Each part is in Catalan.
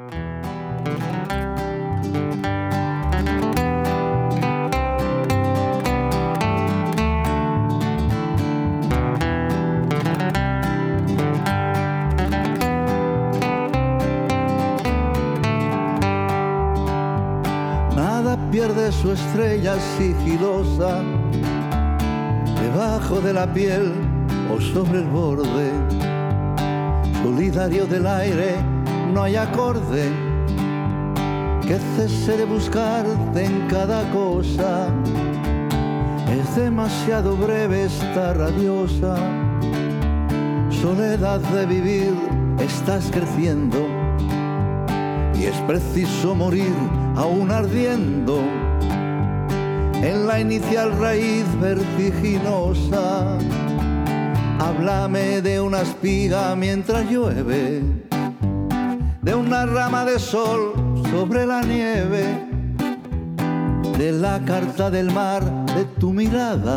Pierde su estrella sigilosa debajo de la piel o sobre el borde, solidario del aire, no hay acorde que cese de buscarte en cada cosa. Es demasiado breve esta rabiosa soledad de vivir, estás creciendo y es preciso morir aún ardiendo en la inicial raíz vertiginosa. Háblame de una espiga mientras llueve, de una rama de sol sobre la nieve, de la carta del mar, de tu mirada.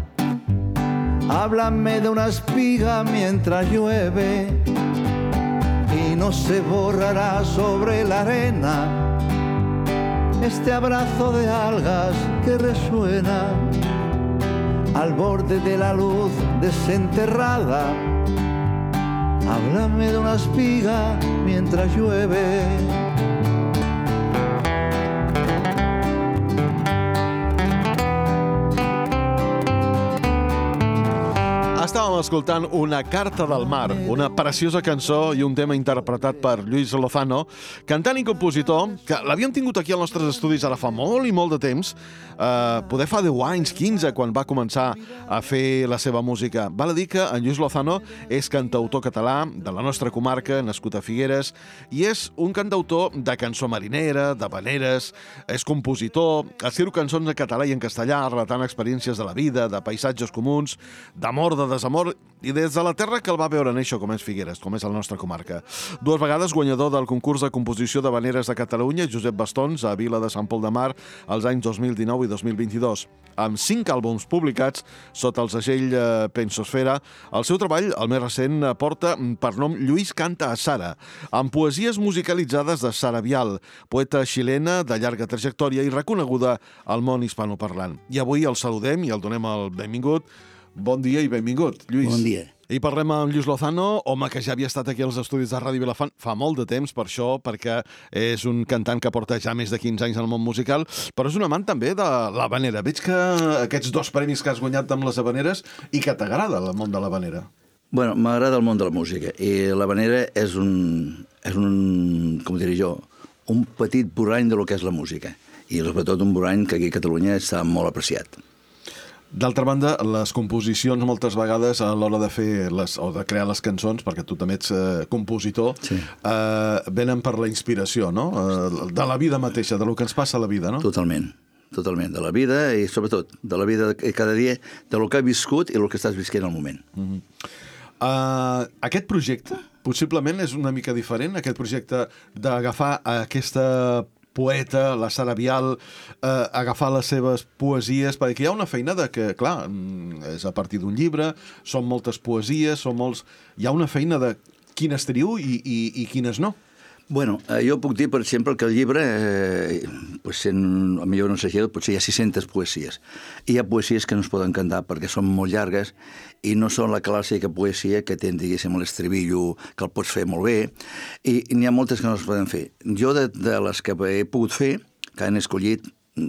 Háblame de una espiga mientras llueve y no se borrará sobre la arena este abrazo de algas que resuena al borde de la luz desenterrada. Háblame de una espiga mientras llueve. Estàvem escoltant Una carta del mar, una preciosa cançó i un tema interpretat per Lluís Lozano, cantant i compositor, que l'havíem tingut aquí als nostres estudis ara fa molt i molt de temps, poder fa 10 anys, 15, quan va començar a fer la seva música. Val a dir que en Lluís Lozano és cantautor català de la nostra comarca, nascut a Figueres, i és un cantautor de cançó marinera, de veneres, és compositor, escriu cançons en català i en castellà, relatant experiències de la vida, de paisatges comuns, d'amor, de desamor, i des de la terra que el va veure néixer, com és Figueres, com és la nostra comarca. 2 vegades guanyador del concurs de composició de veneres de Catalunya, Josep Bastons, a Vila de Sant Pol de Mar, als anys 2019 i 2022. Amb 5 àlbums publicats sota el segell Pensosfera, el seu treball, el més recent, porta per nom Lluís canta a Sara, amb poesies musicalitzades de Sara Vial, poeta xilena de llarga trajectòria i reconeguda al món hispanoparlant. I avui el saludem i el donem el benvingut. Bon dia i benvingut, Lluís. Bon dia. I parlem amb Lluís Lozano, home que ja havia estat aquí als estudis de Ràdio Vilafant fa molt de temps, per això, perquè és un cantant que porta ja més de 15 anys en el món musical, però és un amant també de l'havanera. Veig que aquests 2 premis que has guanyat amb les habaneres i que t'agrada el món de l'havanera. Bueno, m'agrada el món de la música i l'havanera és un, com diré jo, un petit borrany de lo que és la música i sobretot un borrany que aquí a Catalunya està molt apreciat. D'altra banda, les composicions moltes vegades a l'hora de fer o de crear les cançons, perquè tu també ets compositor, sí. Venen per la inspiració, no? De la vida mateixa, de lo que ens passa a la vida, no? Totalment, de la vida i sobretot de la vida cada dia, de lo que has viscut i el que estàs visquent al moment. Aquest projecte possiblement és una mica diferent, aquest projecte d'agafar aquesta poeta, la Sara Vial, agafar les seves poesies, perquè hi ha una feina de que, clar, és a partir d'un llibre, són moltes poesies, hi ha una feina de quines triu i quines no. Bueno, jo puc dir, per exemple, que el llibre, sent millor no sé, potser hi ha 600 poesies. I hi ha poesies que no es poden cantar perquè són molt llargues i no són la clàssica poesia que tens, diguéssim, l'estribillo, que el pots fer molt bé, i n'hi ha moltes que no es poden fer. Jo, de les que he pogut fer, que han escollit,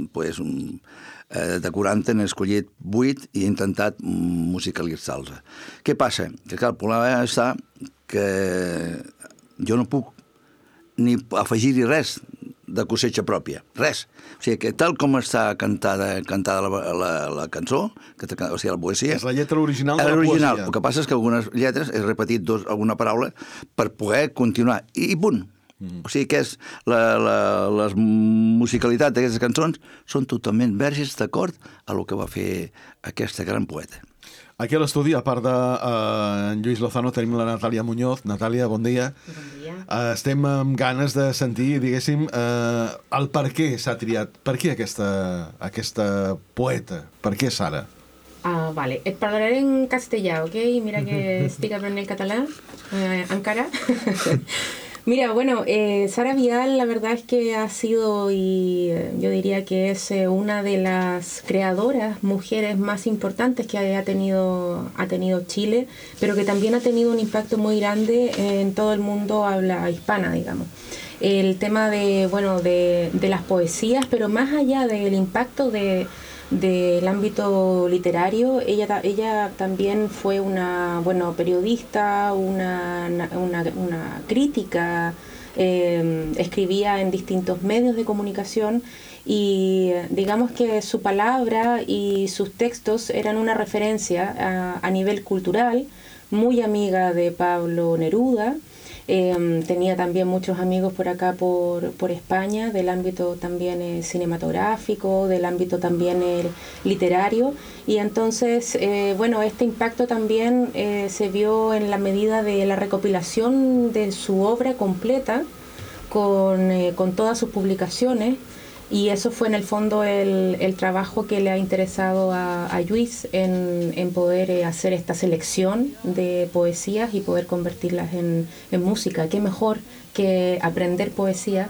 de 40 n'he escollit 8 i he intentat musicalitzar-los. Què passa? Que clar, el problema està que jo no puc ni afegir-hi res de cosecha pròpia, res. O sigui, que tal com està cantada la cançó, o sigui, la poesia... És la lletra original de la poesia. El que passa és que algunes lletres he repetit alguna paraula per poder continuar, i punt. O sigui que la musicalitat d'aquestes cançons són totalment verges d'acord a el que va fer aquesta gran poeta. Aquí a l'estudi, a part de Lluís Lozano, tenim la Natàlia Muñoz. Natàlia, bon dia. Bon dia. Estem amb ganes de sentir, diguéssim, el per què s'ha triat. Per què aquesta poeta? Per què Sara? Vale. Et parlaré en castellà, ok? Mira que estic aprenent català encara. Mira, bueno, Sara Vidal la verdad es que ha sido, y yo diría que es una de las creadoras, mujeres más importantes que ha tenido Chile, pero que también ha tenido un impacto muy grande en todo el mundo habla hispana, digamos. El tema de las poesías, pero más allá del impacto del ámbito literario, ella también fue una periodista, una crítica, escribía en distintos medios de comunicación y digamos que su palabra y sus textos eran una referencia a nivel cultural, muy amiga de Pablo Neruda. Tenía también muchos amigos por acá por España, del ámbito también cinematográfico, del ámbito también literario, y entonces este impacto también se vio en la medida de la recopilación de su obra completa con todas sus publicaciones. Y eso fue en el fondo el trabajo que le ha interesado a Lluís en poder hacer esta selección de poesías y poder convertirlas en música. Qué mejor que aprender poesía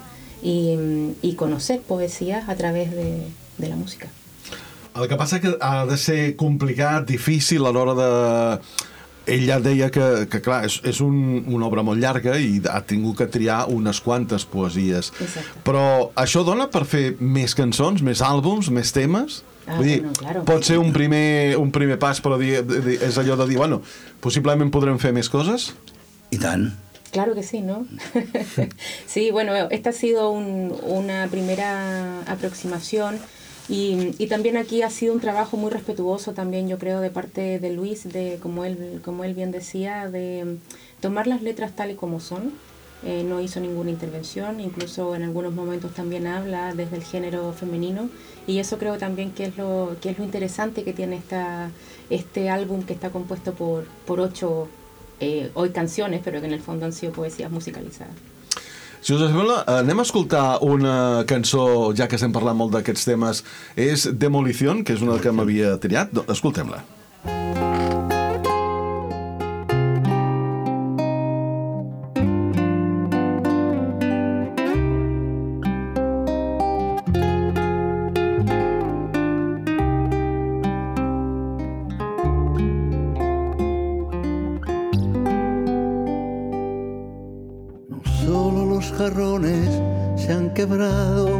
y conocer poesía a través de la música. El que passa que ha de ser complicat, difícil a l'hora de... Ella deia que clar, és una obra molt llarga i ha tingut que triar unes quantes poesies. Exacte. Però això dona per fer més cançons, més àlbums, més temes? Vull dir, claro. Pot ser un primer pas, però és allò de dir, bueno, possiblement podrem fer més coses? I tant. Claro que sí, ¿no? Sí, bueno, esta ha sido una primera aproximación. Y también aquí ha sido un trabajo muy respetuoso también, yo creo, de parte de Lluís, de como él bien decía, de tomar las letras tal y como son. No hizo ninguna intervención, incluso en algunos momentos también habla desde el género femenino, y eso creo también que es lo interesante que tiene este álbum, que está compuesto por 8 hoy canciones, pero que en el fondo han sido poesías musicalizadas. Si us sembla, anem a escoltar una cançó, ja que estem parlant molt d'aquests temes. És Demolición, que és una que m'havia triat. Escoltem-la. Jarrones se han quebrado,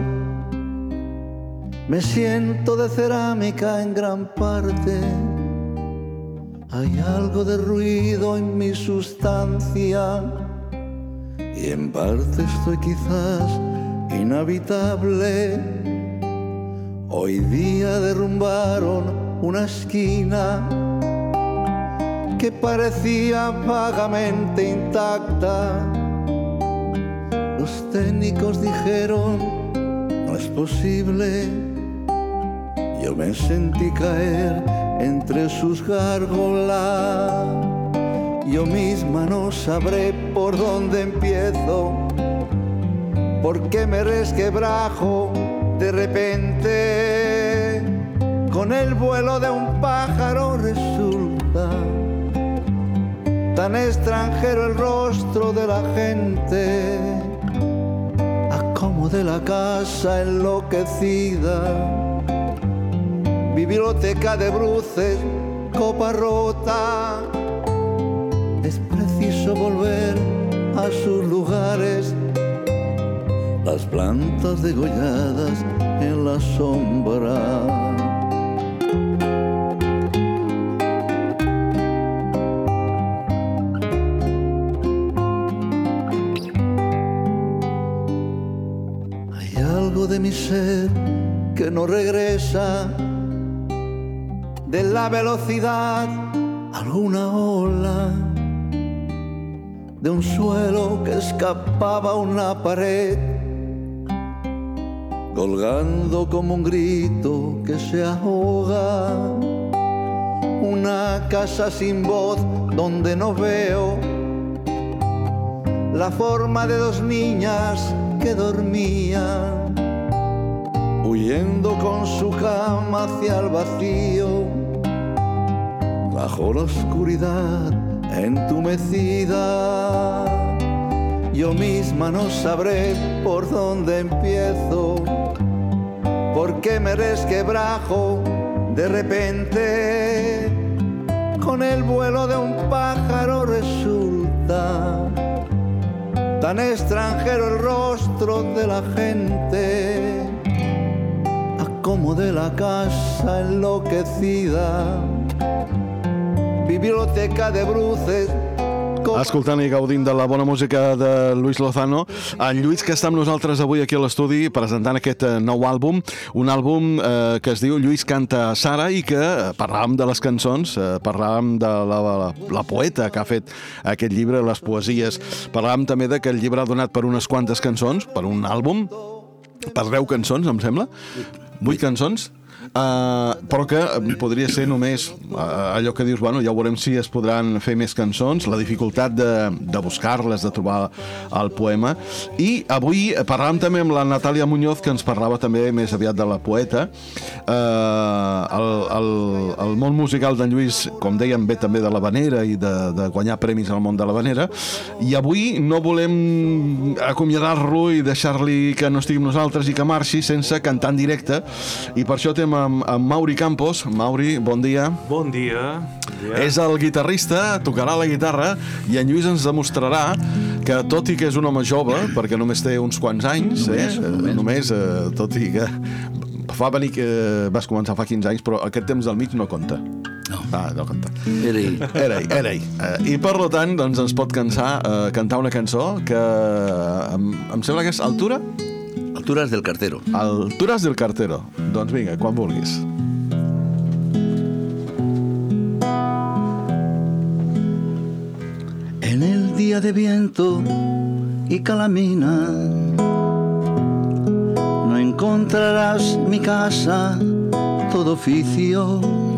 me siento de cerámica en gran parte, hay algo de ruido en mi sustancia y en parte estoy quizás inhabitable. Hoy día derrumbaron una esquina que parecía vagamente intacta. Los técnicos dijeron, no es posible. Yo me sentí caer entre sus gárgolas. Yo misma no sabré por dónde empiezo, porque me resquebrajo de repente. Con el vuelo de un pájaro resulta tan extranjero el rostro de la gente. De la casa enloquecida, biblioteca de bruces, copa rota. Es preciso volver a sus lugares, las plantas degolladas en la sombra. De mi ser que no regresa, de la velocidad alguna ola, de un suelo que escapaba a una pared, colgando como un grito que se ahoga, una casa sin voz donde no veo la forma de 2 niñas que dormían, huyendo con su cama hacia el vacío, bajo la oscuridad entumecida. yo misma no sabré por dónde empiezo, porque me resquebrajo de repente. Con el vuelo de un pájaro resulta tan extranjero el rostro de la gente, como de la casa enloquecida, biblioteca de bruces. Escoltant i gaudint de la bona música de Luis Lozano, en Lluís, que està amb nosaltres avui aquí a l'estudi presentant aquest nou àlbum, un àlbum que es diu Lluís canta Sara, i que parlàvem de les cançons, parlàvem de la poeta que ha fet aquest llibre, les poesies, parlàvem també de que el llibre ha donat per unes quantes cançons, per un àlbum, per 10 cançons, em sembla, 8 cançons, però que podria ser només allò que dius, bueno, ja veurem si es podran fer més cançons, la dificultat de buscar-les, de trobar el poema. I avui parlàvem també amb la Natàlia Muñoz, que ens parlava també més aviat de la poeta. El món musical d'en Lluís, com dèiem, ve també de l'havanera i de guanyar premis al món de l'havanera, i avui no volem acomiadar-lo i deixar-li que no estigui amb nosaltres i que marxi sense cantar en directe, i per això tenim amb Mauri Campos. Mauri, bon dia. Bon dia. És el guitarrista, tocarà la guitarra, i en Lluís ens demostrarà que, tot i que és un home jove, perquè només té uns quants anys, només, tot i que fa venir que vas començar fa 15 anys, però aquest temps del mig no compta. No compta. Era ell. I per tant, doncs, ens pot cantar una cançó que em sembla que és Altura? Alturas del Cartero. Alturas del Cartero. Doncs vinga, quan vulguis. En el día de viento y calamina no encontrarás mi casa, todo oficio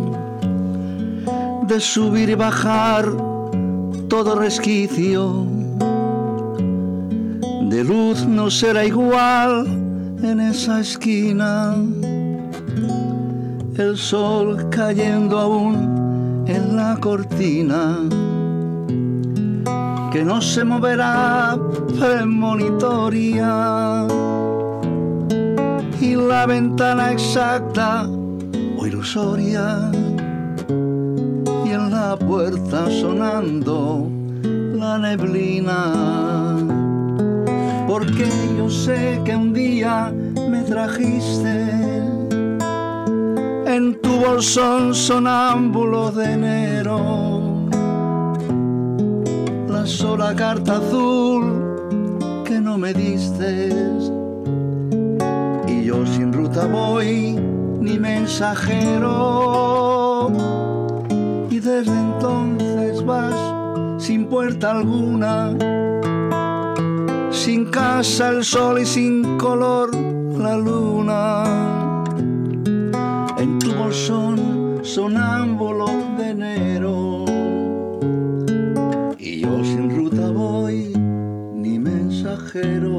de subir y bajar, todo resquicio de luz no será igual en esa esquina, el sol cayendo aún en la cortina, que no se moverá premonitoria, y la ventana exacta o ilusoria, y en la puerta sonando la neblina. Porque yo sé que un día me trajiste en tu bolsón sonámbulo de enero, la sola carta azul que no me diste, y yo sin ruta voy ni mensajero, y desde entonces vas sin puerta alguna, sin casa el sol y sin color la luna, en tu bolsón sonámbulo de enero, y yo sin ruta voy ni mensajero.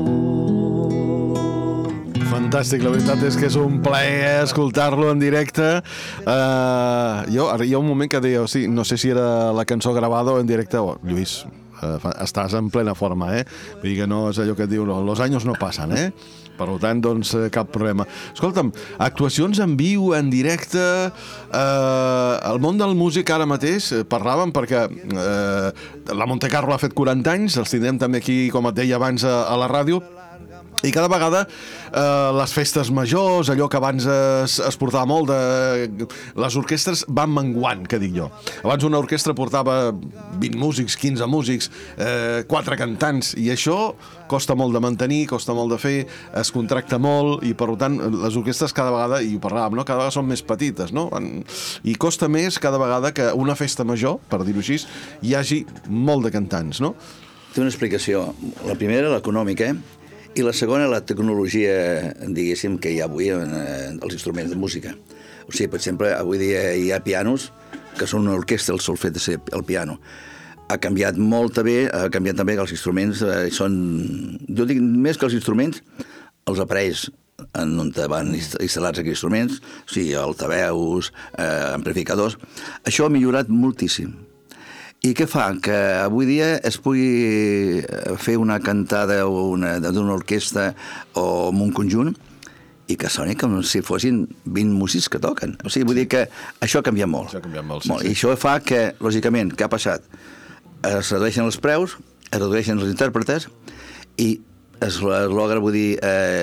Fantàstic, la veritat és que és un plaer escoltar-lo en directe. Hi ha un moment que deia, no sé si era la cançó gravada o en directe. Lluís, estàs en plena forma, Vull dir que no és allò que et diu, los años no passen, Per tant, doncs, cap problema. Escolta'm, actuacions en viu, en directe, el món del músic ara mateix, parlàvem perquè la Monte Carlo ha fet 40 anys, els tindrem també aquí, com et deia abans, a la ràdio, i cada vegada les festes majors, allò que abans es portava molt, les orquestres van menguant, que dic jo. Abans una orquestra portava 20 músics, 15 músics, 4 cantants, i això costa molt de mantenir, costa molt de fer, es contracta molt, i per tant les orquestres cada vegada, i ho parlàvem, cada vegada són més petites, i costa més cada vegada que una festa major, per dir-ho així, hi hagi molt de cantants, no? Té una explicació. La primera, l'econòmica, i la segona, la tecnologia, diguéssim, que hi ha avui en els instruments de música. O sigui, per exemple, avui dia hi ha pianos que són una orquestra, el sol fet de ser el piano. Ha canviat molt també, que els instruments són... Jo dic més que els instruments, els aparells on van instal·lats aquests instruments, o sigui, altaveus, amplificadors. Això ha millorat moltíssim. I què fa? Que avui dia es pugui fer una cantada d'una orquestra o amb un conjunt i que soni com si fossin 20 músics que toquen. O sigui, vull dir que això ha canviat molt. Això ha canviat molt, sí. I això fa que, lògicament, què ha passat? Es redueixen els preus, es redueixen els intèrpretes i es logra, vull dir,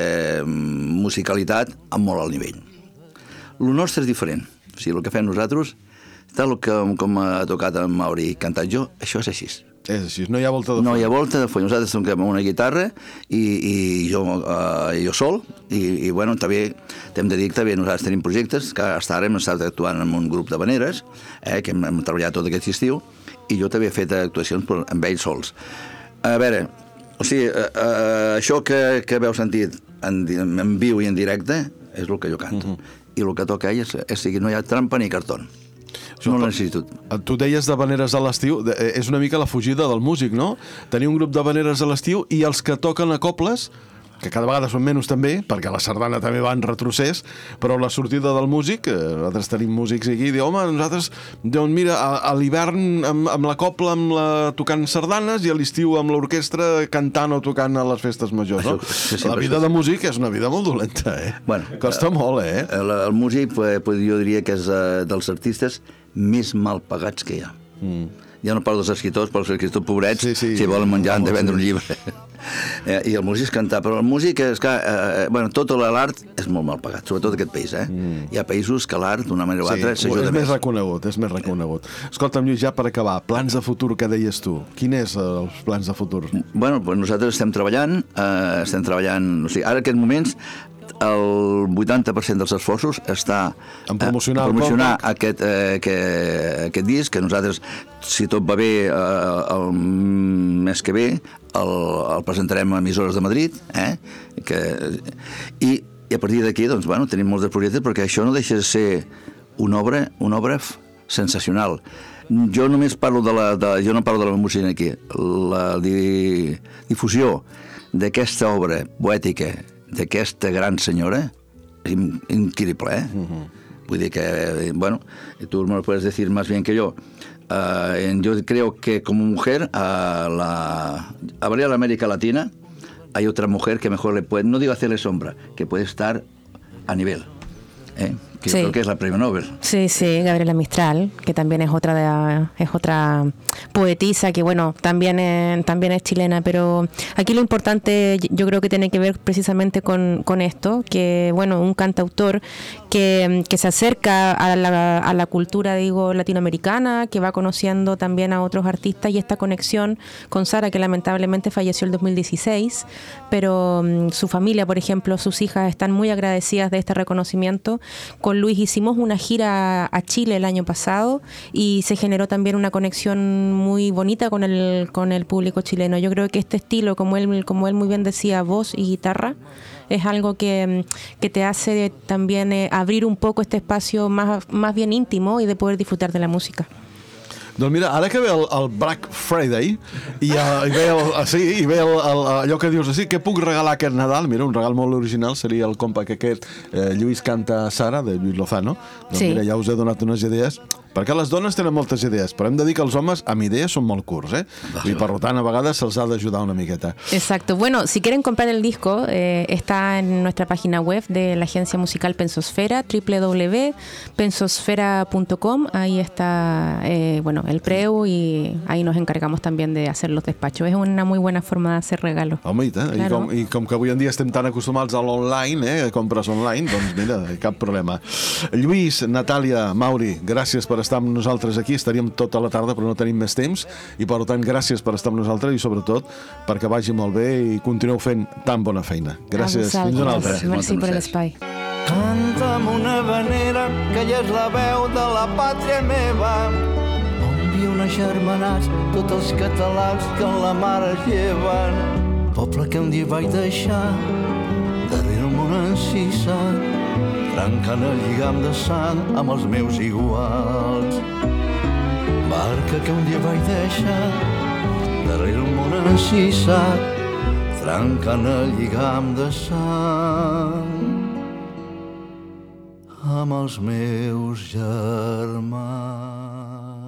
musicalitat a molt alt nivell. El nostre és diferent. O sigui, el que fem nosaltres, tal com ha tocat en Mauri i cantat jo, això és així. És així, no hi ha volta de foll. No hi ha volta de foll. Nosaltres toquem una guitarra i jo sol, i bueno, també t'hem de dir que també nosaltres tenim projectes, que hasta ara hem estat actuant en un grup de veneres, que hem treballat tot aquest estiu, i jo també he fet actuacions amb ells sols. A veure, o sigui, això que veu sentit en viu i en directe és el que jo canto. I el que toca ell és que no hi ha trampa ni cartó. No la necessito. Tu deies de veneres a l'estiu, és una mica la fugida del músic, no? Tenir un grup de veneres a l'estiu i els que toquen a cobles, que cada vegada són menys també, perquè la sardana també va en retrocés, però la sortida del músic, nosaltres tenim músics aquí, i diu, home, nosaltres, doncs mira, a l'hivern amb la copla tocant sardanes i a l'estiu amb l'orquestra cantant o tocant a les festes majors, no? La vida de músic és una vida molt dolenta, Costa molt, El músic, jo diria que és dels artistes més mal pagats que hi ha. Ja no parlo dels escriptors, però els escriptors pobrets, si volen menjar han de vendre un llibre. I el músic és cantar, però el músic és que, tot l'art és molt mal pagat, sobretot aquest país, Hi ha països que l'art, d'una manera o altra, s'ajuda més. És més reconegut. Escolta'm, Lluís, ja per acabar, plans de futur que deies tu. Quin és els plans de futur? Bueno, nosaltres estem treballant, o sigui, ara en aquests moments el 80% dels esforços està en promocionar aquest disc, que nosaltres, si tot va bé, el mes que ve el presentarem a emissores de Madrid, i a partir d'aquí, doncs, tenim molts de projectes, perquè això no deixa de ser una obra sensacional. Jo només parlo jo no parlo de la música aquí. La difusió d'aquesta obra poètica d'aquesta gran senyora és increïble, Vull dir que, tu me lo puedes decir más bien que yo. Yo creo que como mujer habría la América Latina, hay otra mujer que mejor le puede, no digo hacerle sombra, que puede estar a nivel, que sí. Creo que es la premio Nobel. Sí, Gabriela Mistral, que también es otra poetisa que, también es chilena, pero aquí lo importante yo creo que tiene que ver precisamente con esto, que, un cantautor que se acerca a la cultura, latinoamericana, que va conociendo también a otros artistas, y esta conexión con Sara, que lamentablemente falleció el 2016, pero su familia, por ejemplo, sus hijas están muy agradecidas de este reconocimiento. Con Luis hicimos una gira a Chile el año pasado y se generó también una conexión muy bonita con el público chileno. Yo creo que este estilo, como él muy bien decía, voz y guitarra, es algo que te hace también abrir un poco este espacio más bien íntimo y de poder disfrutar de la música. Doncs mira, ara que ve el Black Friday i ve allò que dius així, què puc regalar aquest Nadal? Mira, un regal molt original seria el compact aquest Lluís canta Sara, de Lluís Lozano. Doncs mira, ja us he donat unes idees, perquè les dones tenen moltes idees, però hem de dir que els homes amb idees són molt curts, I per tant a vegades se'ls ha d'ajudar una miqueta. Exacto. Bueno, si quieren comprar el disco, está en nuestra página web de la agencia musical Pensosfera, www.pensosfera.com. Ahí está, el preu, y ahí nos encargamos también de hacer los despachos. És una muy buena forma de hacer regalos. Home, claro. I com que avui en dia estem tan acostumats a l'online, compres online, doncs mira, cap problema. Lluís, Natàlia, Mauri, gràcies per estar amb nosaltres aquí. Estaríem tota la tarda, però no tenim més temps, i per tant gràcies per estar amb nosaltres i sobretot perquè vagi molt bé i continueu fent tan bona feina. Gràcies. Fins una altra. Merci per l'espai. Canta'm una vanera que ja és la veu de la pàtria meva, viuen agermanats tots els catalans que en la mar es lleven. Poble que un dia vaig deixar darrere el món encissat, trencant el lligam de sang amb els meus iguals. Barca que un dia vaig deixar darrere el món encissat, trencant el lligam de sang amb els meus germans.